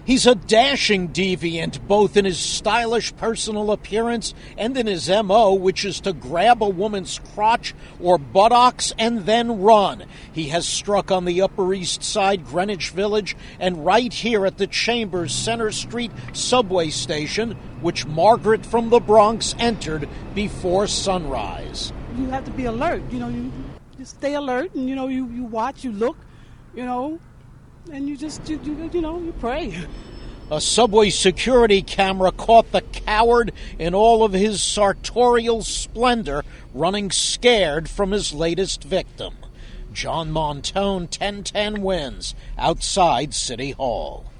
He's a dashing deviant, both in his stylish personal appearance and in his M.O., which is to grab a woman's crotch or buttocks and then run. He has struck on the Upper East Side, Greenwich Village, and right here at the Chambers Center Street subway station, which Margaret from the Bronx entered before sunrise. You have to be alert. You stay alert, and, you watch, you look, and you pray. A subway security camera caught the coward in all of his sartorial splendor, running scared from his latest victim. John Montone, 1010 Wins, outside City Hall.